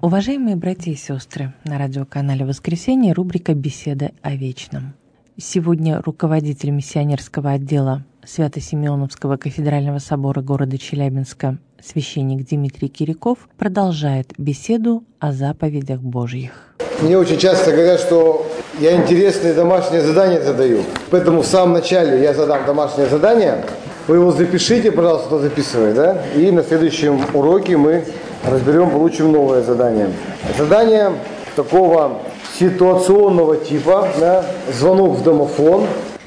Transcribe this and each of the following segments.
Уважаемые братья и сестры, на радиоканале «Воскресенье» рубрика «Беседа о вечном». Сегодня руководитель миссионерского отдела Свято-Симеоновского кафедрального собора города Челябинска, священник Дмитрий Киряков, продолжает беседу о заповедях Божьих. Мне очень часто говорят, что я интересные домашние задания задаю. Поэтому в самом начале я задам домашнее задание. Вы его запишите, пожалуйста, кто записывает, да? И на следующем уроке мы разберем, получим новое задание. Задание такого ситуационного типа, да? Звонок в домофон,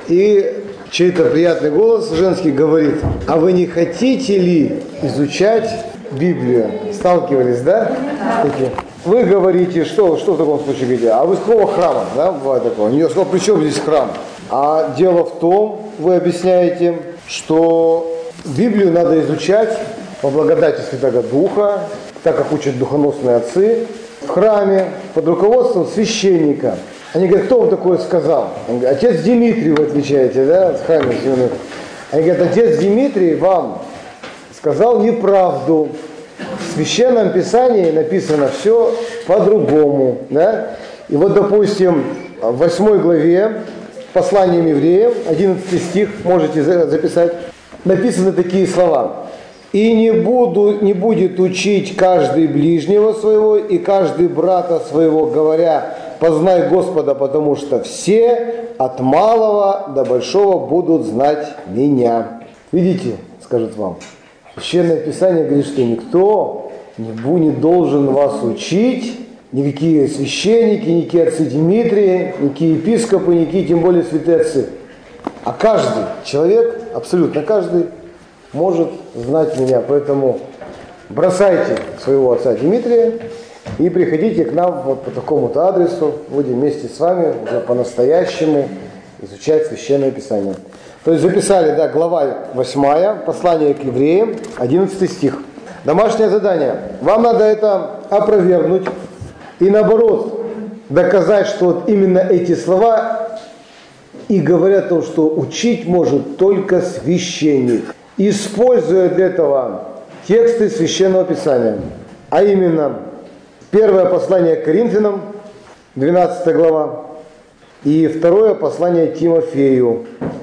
и чей-то приятный голос женский говорит: а вы не хотите ли изучать Библию? Сталкивались, да? Вы говорите, что в таком случае говорите? А вы с какого храма? Да, бывает такое. Я сказал, при чем здесь храм? А дело в том, вы объясняете, что Библию надо изучать по благодати Святого Духа, так как учат духоносные отцы, в храме под руководством священника. Они говорят, кто вам такое сказал? Он говорит, отец Дмитрий, вы отвечаете, да, в храме. Они говорят, отец Дмитрий вам сказал неправду. В Священном Писании написано все по-другому. Да? И вот, допустим, в 8 главе послания евреям, 11 стих, можете записать, написаны такие слова. «И не будет учить каждый ближнего своего и каждый брата своего, говоря, познай Господа, потому что все от малого до большого будут знать меня». Видите, скажут вам. Священное Писание говорит, что никто не должен вас учить, никакие священники, никакие отцы Дмитрии, никакие епископы, никакие, тем более святые отцы. А каждый человек, абсолютно каждый, может знать меня. Поэтому бросайте своего отца Дмитрия и приходите к нам вот по такому-то адресу. Будем вместе с вами уже по-настоящему изучать Священное Писание. То есть записали, да, глава 8, послание к евреям, 11 стих. Домашнее задание. Вам надо это опровергнуть и наоборот доказать, что вот именно эти слова и говорят о том, что учить может только священник, используя для этого тексты Священного Писания. А именно, первое послание к Коринфянам, 12 глава, и второе послание Тимофею,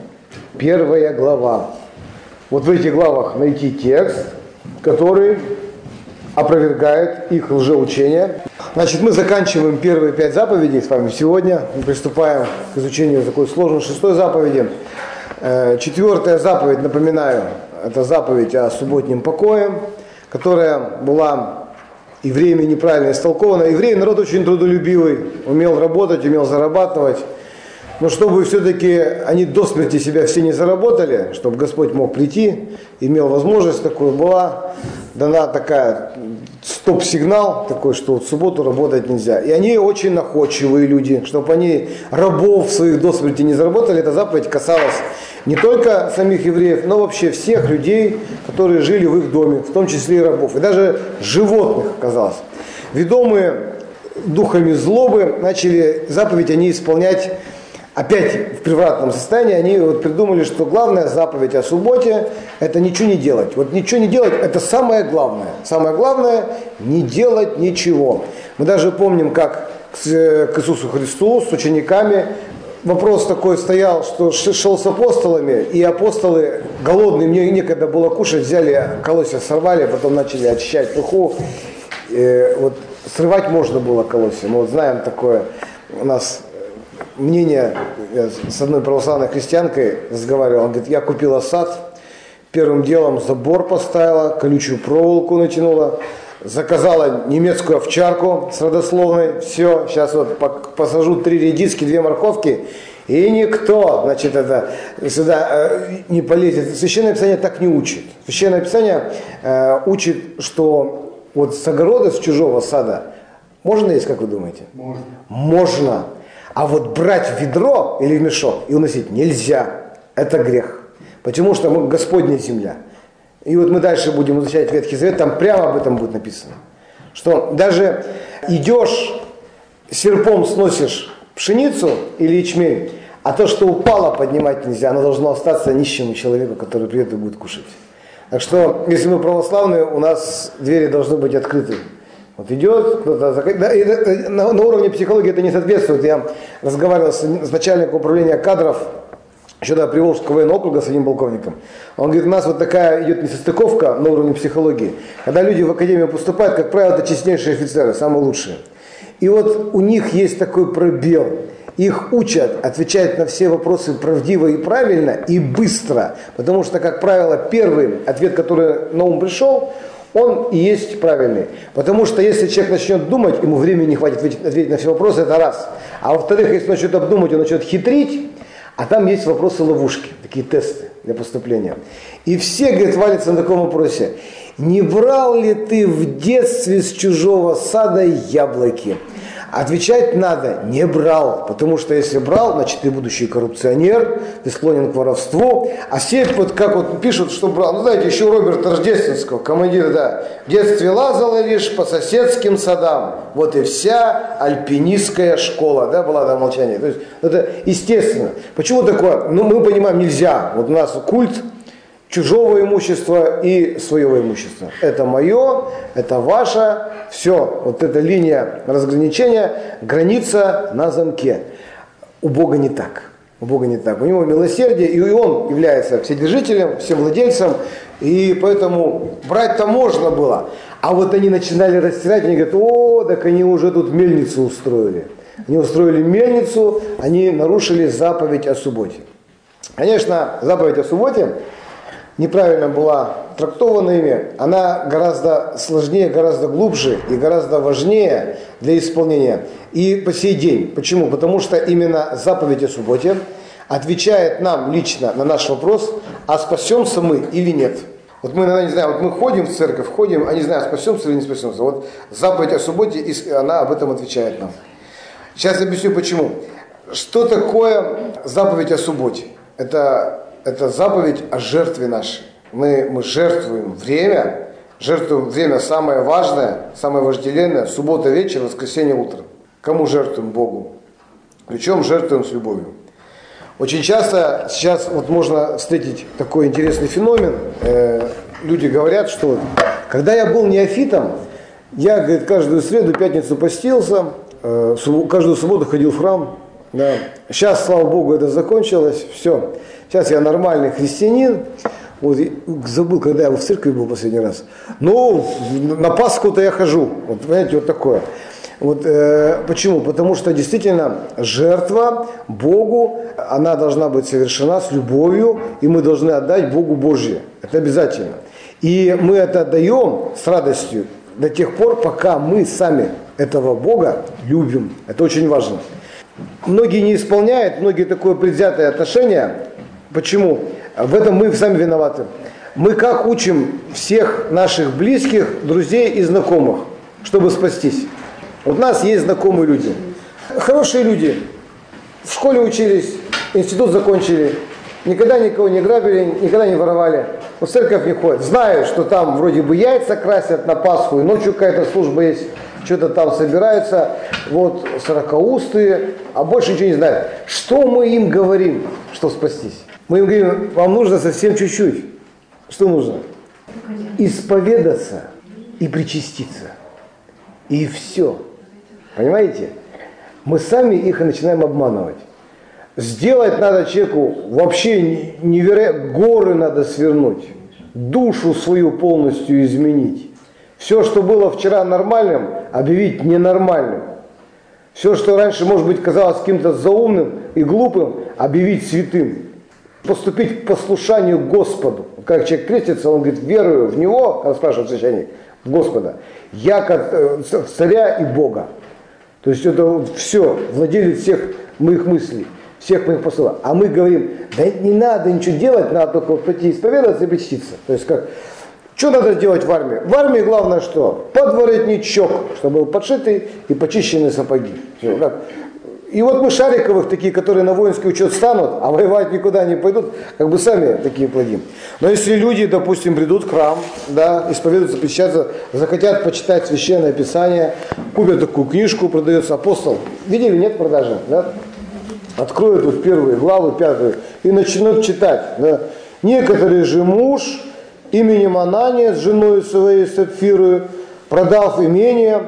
1 глава. Вот в этих главах найти текст, который опровергает их лжеучение. Значит, мы заканчиваем первые 5 заповедей с вами сегодня. Мы приступаем к изучению такой сложной 6-й заповеди. 4-я заповедь, напоминаю, это заповедь о субботнем покое, которая была евреями неправильно истолкована. Евреи народ очень трудолюбивый, умел работать, умел зарабатывать. Но чтобы все-таки они до смерти себя все не заработали, чтобы Господь мог прийти, имел возможность такую, была дана такая стоп-сигнал такой, что в субботу работать нельзя. И они очень находчивые люди, чтобы они рабов своих до смерти не заработали. Эта заповедь касалась не только самих евреев, но вообще всех людей, которые жили в их доме, в том числе и рабов, и даже животных, казалось. Ведомые духами злобы начали заповедь они исполнять опять в превратном состоянии. Они вот придумали, что главная заповедь о субботе – это ничего не делать. Вот ничего не делать – это самое главное. Самое главное – не делать ничего. Мы даже помним, как к Иисусу Христу с учениками вопрос такой стоял, что шел с апостолами, и апостолы голодные, мне некогда было кушать, взяли колосья, сорвали, потом начали очищать труху. Вот срывать можно было колосья. Мы вот знаем такое, у нас мнение, я с одной православной христианкой разговаривал, он говорит, я купила сад, первым делом забор поставила, колючую проволоку натянула, заказала немецкую овчарку с родословной, все, сейчас вот посажу 3 редиски, 2 морковки, и никто, значит, это сюда не полезет. Священное Писание так не учит. Священное Писание учит, что вот с огорода, с чужого сада можно есть, как вы думаете? Можно. Можно. А вот брать в ведро или в мешок и уносить нельзя. Это грех. Потому что мы Господня земля. И вот мы дальше будем изучать Ветхий Завет, там прямо об этом будет написано. Что даже идешь, серпом сносишь пшеницу или ячмень, а то, что упало, поднимать нельзя. Оно должно остаться нищему человеку, который придет и будет кушать. Так что, если мы православные, у нас двери должны быть открыты Вот идет кто-то, на уровне психологии это не соответствует. Я разговаривал с начальником управления кадров, еще до Приволжского военного округа с одним полковником. Он говорит, у нас вот такая идет несостыковка на уровне психологии. Когда люди в академию поступают, как правило, это честнейшие офицеры, самые лучшие. И вот у них есть такой пробел. Их учат отвечать на все вопросы правдиво и правильно, и быстро. Потому что, как правило, первый ответ, который на ум пришел, он и есть правильный. Потому что если человек начнет думать, ему времени не хватит ответить на все вопросы, это раз. А во-вторых, если он начнет обдумать, он начнет хитрить, а там есть вопросы-ловушки, такие тесты для поступления. И все, говорит, валятся на таком вопросе. Не брал ли ты в детстве с чужого сада яблоки? Отвечать надо, не брал, потому что если брал, значит ты будущий коррупционер, ты склонен к воровству. А все вот как вот пишут, что брал, ну знаете, еще Роберта Рождественского, командир, да, в детстве лазала лишь по соседским садам, вот и вся альпинистская школа, да, была до молчания. То есть это естественно. Почему такое? Ну мы понимаем, нельзя, вот у нас культ чужого имущества и своего имущества. Это мое, это ваше, все. Вот эта линия разграничения, граница на замке. У Бога не так. У Бога не так. У него милосердие, и он является вседержителем, всевладельцем, и поэтому брать-то можно было. А вот они начинали растирать, они говорят, о, так они уже тут мельницу устроили. Они устроили мельницу, они нарушили заповедь о субботе. Конечно, заповедь о субботе неправильно была трактована ими, она гораздо сложнее, гораздо глубже и гораздо важнее для исполнения. И по сей день. Почему? Потому что именно заповедь о субботе отвечает нам лично на наш вопрос, а спасемся мы или нет. Вот мы иногда не знаем, вот мы ходим в церковь, ходим, а не знаем, спасемся или не спасемся. Вот заповедь о субботе, она об этом отвечает нам. Сейчас объясню почему. Что такое заповедь о субботе? Это заповедь о жертве нашей. Мы жертвуем время самое важное, самое вожделенное, суббота вечер, воскресенье утро. Кому жертвуем? Богу. Причем жертвуем с любовью. Очень часто сейчас вот можно встретить такой интересный феномен. Люди говорят, что когда я был неофитом, я, говорит, каждую среду, пятницу постился, каждую субботу ходил в храм. Да. Сейчас, слава Богу, это закончилось, все. Сейчас я нормальный христианин. Вот, забыл, когда я в церкви был последний раз. Но на Пасху-то я хожу. Вот, понимаете, вот такое. Вот, почему? Потому что действительно жертва Богу, она должна быть совершена с любовью, и мы должны отдать Богу Божье. Это обязательно. И мы это отдаем с радостью до тех пор, пока мы сами этого Бога любим. Это очень важно. Многие не исполняют, многие такое предвзятое отношение. Почему? В этом мы сами виноваты. Мы как учим всех наших близких, друзей и знакомых, чтобы спастись? Вот у нас есть знакомые люди. Хорошие люди. В школе учились, институт закончили. Никогда никого не грабили, никогда не воровали. В церковь не ходят. Знают, что там вроде бы яйца красят на Пасху, и ночью какая-то служба есть. Что-то там собираются, вот, сорокаустые, а больше ничего не знают. Что мы им говорим, чтобы спастись? Мы им говорим, вам нужно совсем чуть-чуть. Что нужно? Исповедаться и причаститься. И все. Понимаете? Мы сами их и начинаем обманывать. Сделать надо человеку вообще невероятно, горы надо свернуть, душу свою полностью изменить. Все, что было вчера нормальным, объявить ненормальным. Все, что раньше, может быть, казалось каким-то заумным и глупым, объявить святым. Поступить к послушанию Господу. Как человек крестится, он говорит, верую в Него, когда спрашивает священник, в Господа, я как царя и Бога. То есть это все, владелец всех моих мыслей, всех моих поступков. А мы говорим, да не надо ничего делать, надо только пойти исповедоваться и причаститься. То есть как... Что надо делать в армии? В армии главное что? Подворотничок, чтобы был подшитый и почищенные сапоги. Все, как? И вот мы Шариковых, такие, которые на воинский учет станут, а воевать никуда не пойдут, как бы сами такие плодим. Но если люди, допустим, придут в храм, да, исповедуются, причащаются, захотят почитать Священное Писание, купят такую книжку, продается «Апостол». Видели, нет продажи? Да? Откроют вот первые главы, 5 и начнут читать. Да? Некоторые же муж... именем Анания с женой своей Сапфирою продав имение,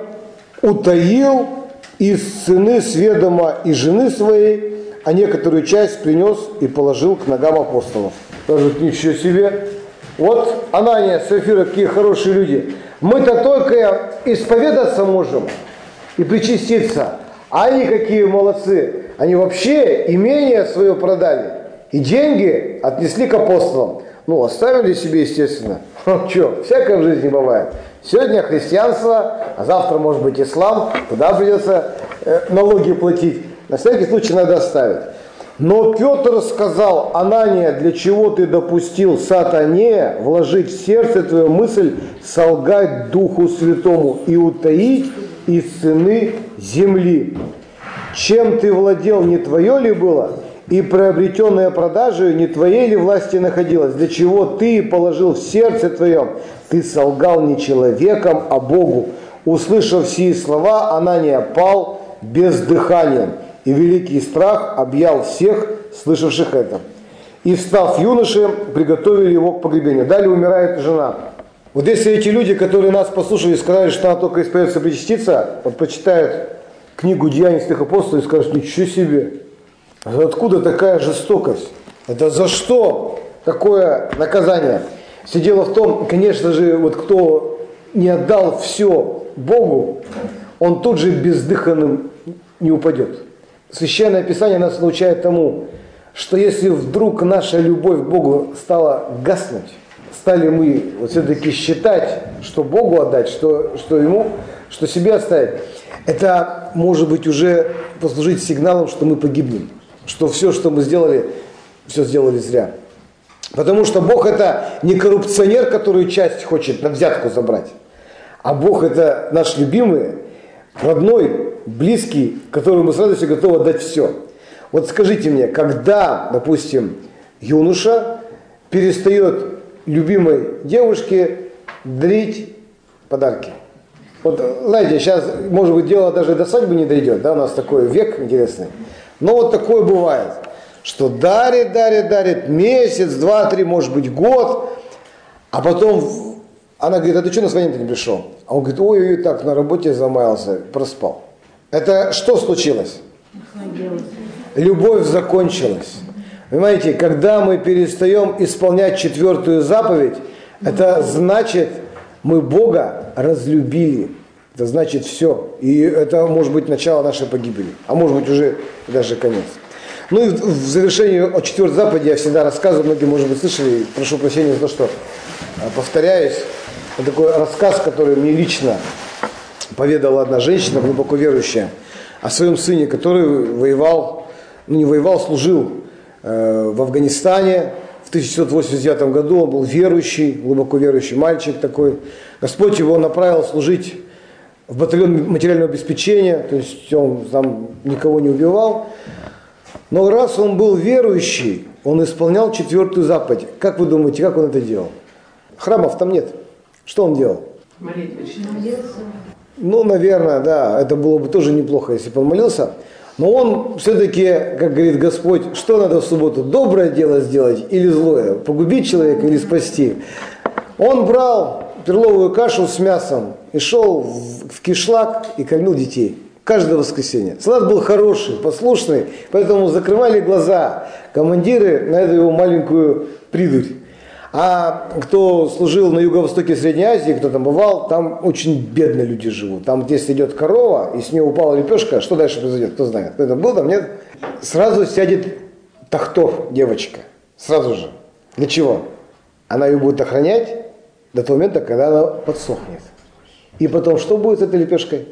утаил из цены сведома и жены своей, а некоторую часть принес и положил к ногам апостолов. Скажут, ничего себе. Вот Анания, Сапфира, какие хорошие люди. Мы-то только исповедаться можем и причаститься. А они какие молодцы. Они вообще имение свое продали. И деньги отнесли к апостолам. Ну, оставили себе, естественно. Что, всякое в жизни бывает. Сегодня христианство, а завтра может быть ислам. Куда придется налоги платить. На всякий случай надо оставить. Но Петр сказал: Анания, для чего ты допустил сатане вложить в сердце твою мысль солгать Духу Святому и утаить из цены земли? Чем ты владел, не твое ли было? И приобретенное продажей не твоей ли власти находилось? Для чего ты положил в сердце твоем? Ты солгал не человеком, а Богу. Услышав сии слова, Анания пал бездыханием, и великий страх объял всех, слышавших это. И, встав юноши, приготовили его к погребению. Далее умирает жена. Вот если эти люди, которые нас послушали, сказали, что надо только исповедаться, причаститься, вот почитают книгу «Деяний святых апостолов» и скажут: ничего себе, откуда такая жестокость? Это за что такое наказание? Все дело в том, конечно же, вот кто не отдал все Богу, он тут же бездыханным не упадет. Священное Писание нас научает тому, что если вдруг наша любовь к Богу стала гаснуть, стали мы вот все-таки считать, что Богу отдать, что Ему, что себе оставить, это может быть уже послужить сигналом, что мы погибнем, что все, что мы сделали, все сделали зря. Потому что Бог это не коррупционер, который часть хочет на взятку забрать, а Бог это наш любимый, родной, близкий, которому мы с радостью готовы отдать все. Вот скажите мне, когда, допустим, юноша перестает любимой девушке дарить подарки? Вот, знаете, сейчас, может быть, дело даже до свадьбы не дойдет, да, у нас такой век интересный. Но вот такое бывает, что дарит, месяц, 2-3, может быть, год, а потом она говорит: а ты что на свадьбу-то не пришел? А он говорит: ой, так, на работе замаялся, проспал. Это что случилось? Любовь закончилась. Понимаете, когда мы перестаем исполнять 4-ю заповедь, это значит, мы Бога разлюбили. Это значит все. И это может быть начало нашей погибели. А может быть уже даже конец. Ну и в завершении о 4-й заповеди я всегда рассказываю, многие, может быть, слышали, прошу прощения за то, что повторяюсь. Это такой рассказ, который мне лично поведала одна женщина, глубоко верующая, о своем сыне, который воевал, не воевал, служил в Афганистане. В 1989 году он был верующий, глубоко верующий мальчик такой. Господь его направил служить в батальон материального обеспечения, то есть он там никого не убивал. Но раз он был верующий, он исполнял 4-ю заповедь. Как вы думаете, как он это делал? Храмов там нет. Что он делал? Молился. Ну, наверное, да, это было бы тоже неплохо, если бы он молился. Но он все-таки, как говорит Господь, что надо в субботу? Доброе дело сделать или злое? Погубить человека или спасти? Он брал перловую кашу с мясом и шел в кишлак и кормил детей. Каждое воскресенье. Солдат был хороший, послушный, поэтому закрывали глаза командиры на эту его маленькую придурь. А кто служил на юго-востоке Средней Азии, кто там бывал, там очень бедные люди живут. Там, если идет корова, и с нее упала лепешка, что дальше произойдет, кто знает. Кто там был, там нет. Сразу сядет тахтор, девочка. Сразу же. Для чего? Она ее будет охранять до того момента, когда она подсохнет. И потом что будет с этой лепешкой?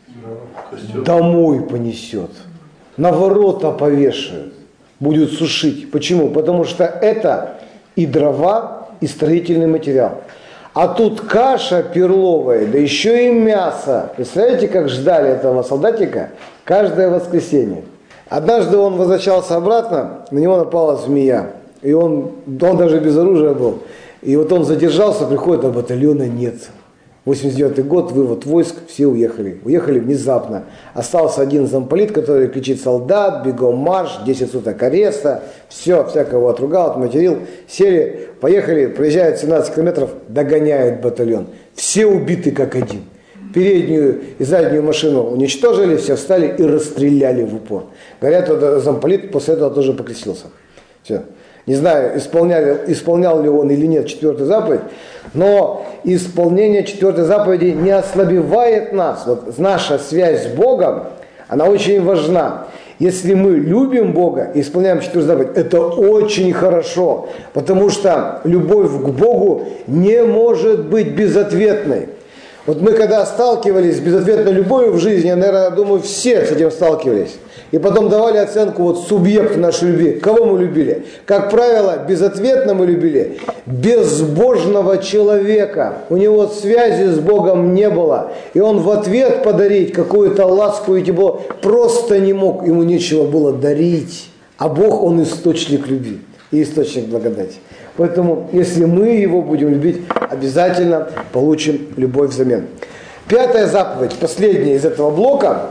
Домой понесет. На ворота повешают. Будет сушить. Почему? Потому что это и дрова, и строительный материал. А тут каша перловая, да еще и мясо. Представляете, как ждали этого солдатика каждое воскресенье. Однажды он возвращался обратно, на него напала змея. И он даже без оружия был. И вот он задержался, приходит, а батальона нет. 89 год, вывод войск, все уехали. Уехали внезапно. Остался один замполит, который кричит: солдат, бегом марш, 10 суток ареста. Все, всякого отругал, отматерил. Сели, поехали, проезжают 17 километров, догоняют батальон. Все убиты как один. Переднюю и заднюю машину уничтожили, все встали и расстреляли в упор. Говорят, замполит после этого тоже покрестился. Все. Не знаю, исполнял ли он или нет 4-ю заповедь, но исполнение 4-й заповеди не ослабевает нас. Вот наша связь с Богом, она очень важна. Если мы любим Бога и исполняем 4-ю заповедь, это очень хорошо, потому что любовь к Богу не может быть безответной. Вот мы когда сталкивались с безответной любовью в жизни, я, наверное, думаю, все с этим сталкивались. И потом давали оценку вот субъекту нашей любви. Кого мы любили? Как правило, безответно мы любили безбожного человека. У него связи с Богом не было. И он в ответ подарить какую-то ласку и тепло просто не мог. Ему нечего было дарить. А Бог, он источник любви и источник благодати. Поэтому, если мы его будем любить, обязательно получим любовь взамен. 5-я заповедь, последняя из этого блока.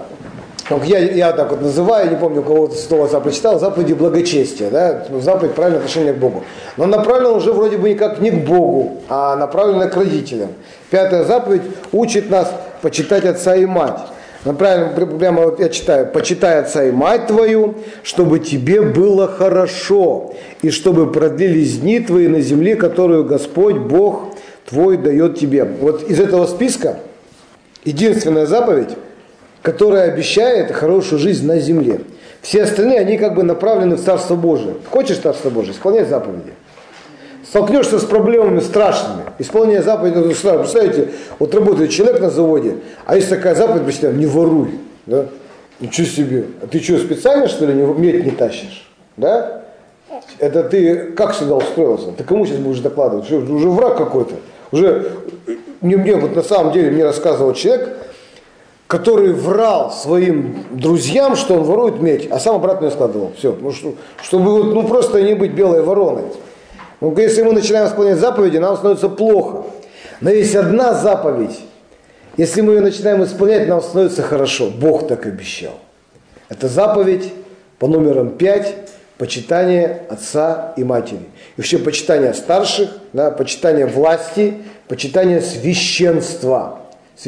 Я так вот называю, не помню, у кого слово прочитал, заповеди благочестия, да, заповедь правильного отношения к Богу. Но направлена уже вроде бы никак не к Богу, а направлена к родителям. 5-я заповедь учит нас почитать отца и мать. Прямо вот я читаю: почитай отца и мать твою, чтобы тебе было хорошо, и чтобы продлились дни твои на земле, которую Господь Бог твой дает тебе. Вот из этого списка единственная заповедь, которая обещает хорошую жизнь на земле. Все остальные, они как бы направлены в Царство Божие. Хочешь Царство Божие? Исполняй заповеди. Столкнешься с проблемами страшными. Исполняя заповеди, представляете, вот работает человек на заводе, а есть такая заповедь, почитаем: не воруй. Да? Ничего себе. А ты что, специально, что ли, медь не тащишь? Да? Это ты как сюда устроился? Ты кому сейчас будешь докладывать? Что, уже враг какой-то. Уже мне вот на самом деле мне рассказывал человек, который врал своим друзьям, что он ворует медь, а сам обратно ее складывал. Все. Чтобы просто не быть белой вороной. Если мы начинаем исполнять заповеди, нам становится плохо. Но есть одна заповедь. Если мы ее начинаем исполнять, нам становится хорошо. Бог так обещал. Это заповедь по номерам 5. Почитание отца и матери. И вообще почитание старших, да, почитание власти, почитание священства.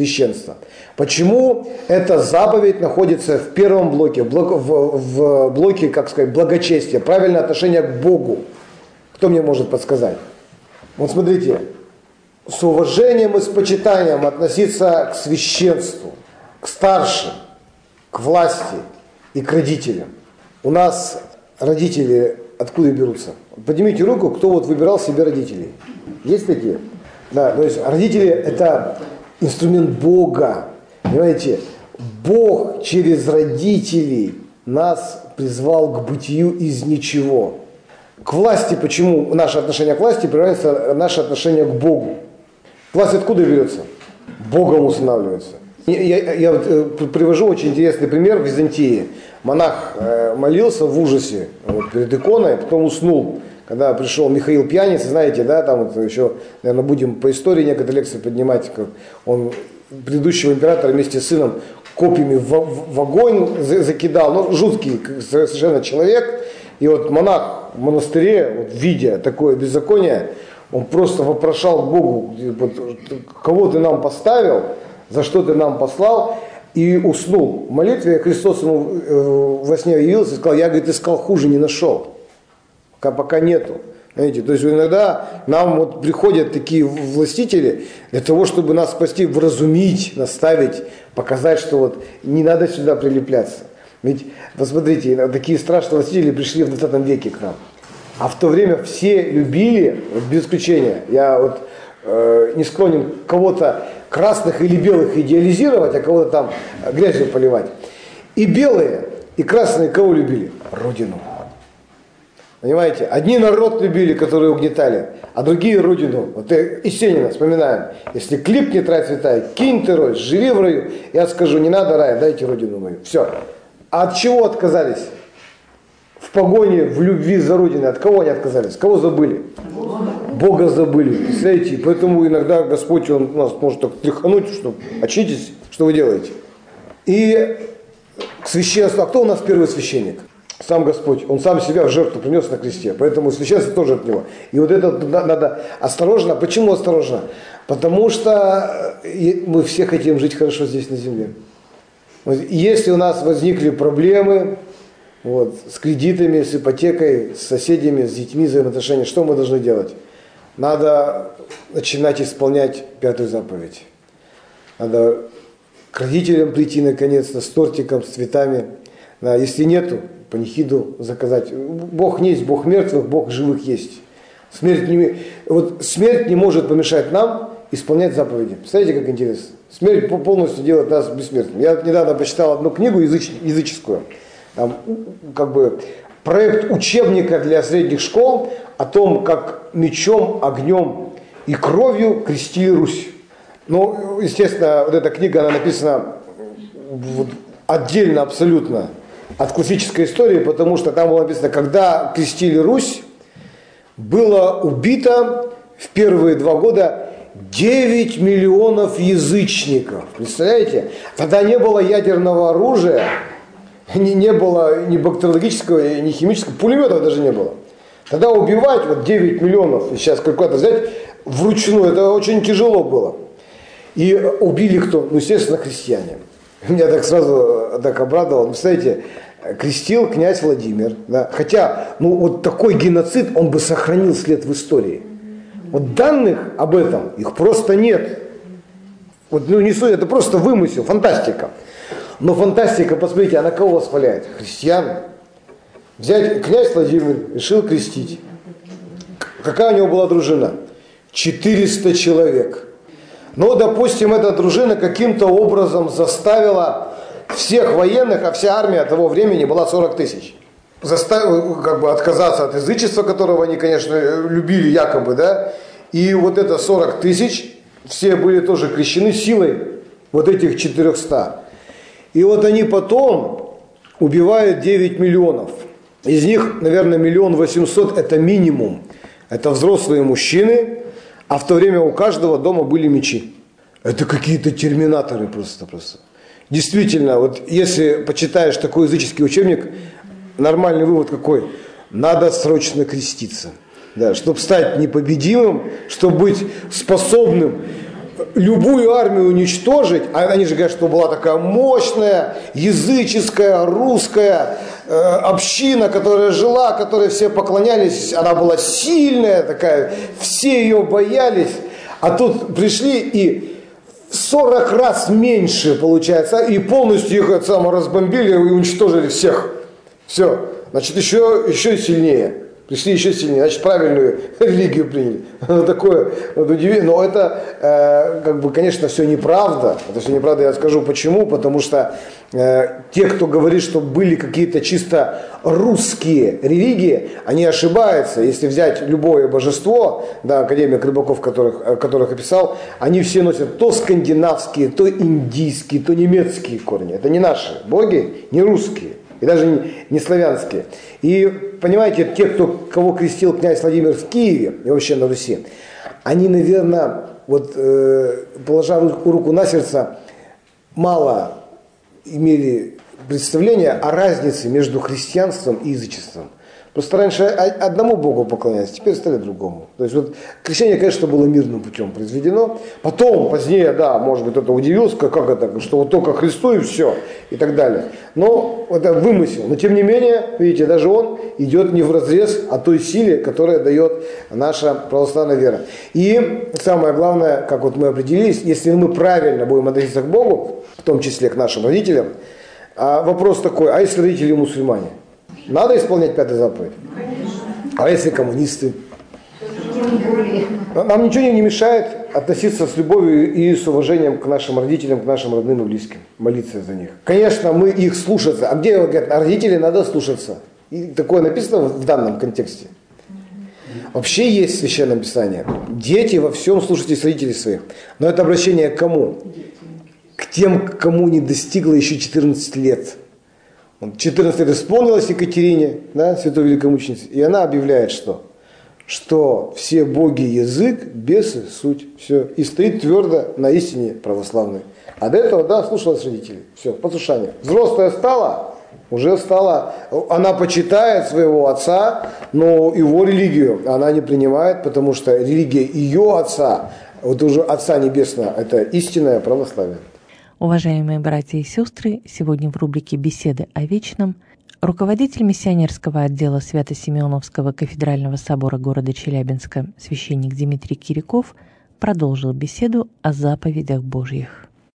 Почему эта заповедь находится в первом блоке, в блоке, как сказать, благочестия, правильное отношение к Богу? Кто мне может подсказать? Вот смотрите, с уважением и с почитанием относиться к священству, к старшим, к власти и к родителям. У нас родители откуда берутся? Поднимите руку, кто вот выбирал себе родителей. Есть такие? Да, то есть родители – это инструмент Бога. Понимаете, Бог через родителей нас призвал к бытию из ничего. К власти, почему наше отношение к власти превращается в наше отношение к Богу? Власть откуда берется? Богом устанавливается. Я привожу очень интересный пример в Византии. Монах молился в ужасе перед иконой, потом уснул. Когда пришел Михаил Пьяница, знаете, да, там вот еще, наверное, будем по истории некоторые лекции поднимать, как он предыдущего императора вместе с сыном копьями в огонь закидал. Ну, жуткий совершенно человек. И вот монах в монастыре, вот, видя такое беззаконие, он просто вопрошал к Богу: кого ты нам поставил, за что ты нам послал, и уснул. В молитве Христос ему во сне явился и сказал: я, говорит, искал, хуже не нашел, пока нету. Знаете, то есть иногда нам вот приходят такие властители для того, чтобы нас спасти, вразумить, наставить, показать, что вот не надо сюда прилепляться. Ведь, посмотрите, такие страшные властители пришли в 20 веке к нам. А в то время все любили, вот без исключения, я вот не склонен кого-то красных или белых идеализировать, а кого-то там грязью поливать. И белые, и красные кого любили? Родину. Понимаете? Одни народ любили, которые угнетали, а другие родину. Вот Есенина вспоминаем. Если клипнет рай святая, кинь ты рой, живи в раю. Я скажу: не надо рая, дайте родину мою. Все. А от чего отказались? В погоне, в любви за родиной. От кого они отказались? Кого забыли? Бога забыли. Представляете? Поэтому иногда Господь Он нас может так тряхануть, что очнитесь, что вы делаете. И к священству. А кто у нас первый священник? Сам Господь. Он сам себя в жертву принес на кресте. Поэтому священство тоже от Него. И вот это надо осторожно. Почему осторожно? Потому что мы все хотим жить хорошо здесь на земле. Если у нас возникли проблемы с кредитами, с ипотекой, с соседями, с детьми, взаимоотношения, что мы должны делать? Надо начинать исполнять 5-ю заповедь. Надо к родителям прийти наконец-то с тортиком, с цветами. Да, если нету, панихиду заказать. Бог не есть, Бог мертвых, Бог живых есть. Смерть не может помешать нам исполнять заповеди. Представляете, как интересно? Смерть полностью делает нас бессмертными. Я недавно почитал одну книгу языческую. Там, проект учебника для средних школ о том, как мечом, огнем и кровью крестили Русь. Ну, естественно, вот эта книга, она написана отдельно абсолютно от классической истории, потому что там было написано, когда крестили Русь, было убито в первые 2 года 9 миллионов язычников. Представляете? Тогда не было ядерного оружия, не было ни бактериологического, ни химического, пулеметов даже не было. Тогда убивать 9 миллионов, сейчас калькулятор взять, вручную, это очень тяжело было. И убили кто? Ну, естественно, христиане. Меня так сразу так обрадовало. Представляете, крестил князь Владимир. Да? Хотя, такой геноцид, он бы сохранил след в истории. Данных об этом, их просто нет. Это просто вымысел, фантастика. Но фантастика, посмотрите, она кого воспаляет? Христиан. Взять князь Владимир, решил крестить. Какая у него была дружина? 400 человек. Но, допустим, эта дружина каким-то образом заставила всех военных, а вся армия того времени была 40 тысяч. Заставила отказаться от язычества, которого они, конечно, любили якобы, да. И это 40 тысяч, все были тоже крещены силой этих 400. И они потом убивают 9 миллионов. Из них, наверное, 1 800 000 это минимум. Это взрослые мужчины. А в то время у каждого дома были мечи. Это какие-то терминаторы просто. Действительно, если почитаешь такой языческий учебник, нормальный вывод какой? Надо срочно креститься. Да, чтобы стать непобедимым, чтобы быть способным любую армию уничтожить. А они же говорят, что была такая мощная, языческая, русская община, которая жила, которой все поклонялись. Она была сильная такая, все ее боялись. А тут пришли и 40 раз меньше получается. И полностью их разбомбили и уничтожили всех. Все, значит, еще сильнее. Пришли еще сильнее, значит, правильную религию приняли. Такое удивительно. Но это, конечно, все неправда. Это все неправда, я скажу почему. Потому что те, кто говорит, что были какие-то чисто русские религии, они ошибаются. Если взять любое божество, да, академик Рыбаков, которых описал, они все носят то скандинавские, то индийские, то немецкие корни. Это не наши боги, не русские. И даже не славянские. И, понимаете, те, кого крестил князь Владимир в Киеве и вообще на Руси, они, наверное, положа руку на сердце, мало имели представления о разнице между христианством и язычеством. Просто раньше одному Богу поклонялись, теперь стали другому. То есть крещение, конечно, было мирным путем произведено. Потом, позднее, да, может быть, кто-то удивился, как это, что только Христу и все, и так далее. Но это вымысел. Но тем не менее, видите, даже он идет не вразрез той силе, которая дает наша православная вера. И самое главное, как мы определились, если мы правильно будем относиться к Богу, в том числе к нашим родителям, вопрос такой, а если родители мусульмане? Надо исполнять 5-ю заповедь? А если коммунисты? Нам ничего не мешает относиться с любовью и с уважением к нашим родителям, к нашим родным и близким. Молиться за них. Конечно, мы их слушаться. А где говорят, родителей надо слушаться? И такое написано в данном контексте. Вообще есть в Священном Писании. Дети, во всем слушайтесь родителей своих. Но это обращение к кому? К тем, кому не достигло еще 14 лет. 14 лет исполнилось Екатерине, да, святой великомученице, и она объявляет, что что все боги язык, бесы суть. Все. И стоит твердо на истине православной. А до этого, да, слушалась родителей. Все, послушание. Взрослая стала, уже стала, она почитает своего отца, но его религию она не принимает, потому что религия ее отца, вот уже Отца Небесного, это истинное православие. Уважаемые братья и сестры, сегодня в рубрике «Беседы о вечном» руководитель миссионерского отдела Свято-Симеоновского кафедрального собора города Челябинска священник Дмитрий Киряков продолжил беседу о заповедях Божьих.